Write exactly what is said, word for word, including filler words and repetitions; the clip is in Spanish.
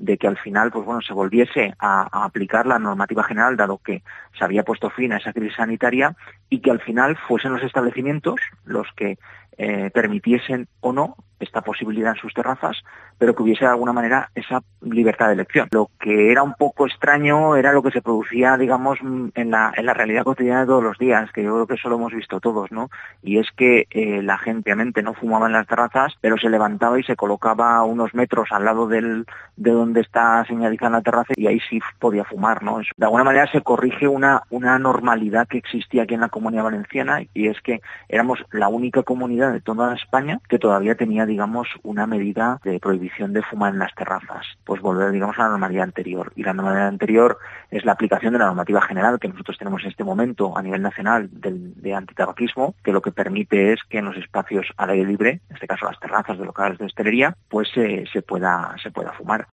de que al final pues bueno se volviese a, a aplicar la normativa general, dado que se había puesto fin a esa crisis sanitaria, y que al final fuesen los establecimientos los que eh, permitiesen o no esta posibilidad en sus terrazas, pero que hubiese de alguna manera esa libertad de elección. Lo que era un poco extraño era lo que se producía, digamos, en la, en la realidad cotidiana de todos los días, que yo creo que eso lo hemos visto todos, ¿no? Y es que eh, la gente obviamente no fumaba en las terrazas, pero se levantaba y se colocaba a unos metros al lado del, de donde está señalizada la terraza, y ahí sí podía fumar, ¿no? Eso, de alguna manera se corrige una, una normalidad que existía aquí en la Comunidad Valenciana, y es que éramos la única comunidad de toda España que todavía tenía, digamos, una medida de prohibición de fumar en las terrazas. Pues volver, digamos, a la normalidad anterior. Y la normalidad anterior es la aplicación de la normativa general que nosotros tenemos en este momento a nivel nacional del, de antitabaquismo, que lo que permite es que en los espacios al aire libre, en este caso las terrazas de locales de hostelería, pues eh, se pueda, se pueda fumar.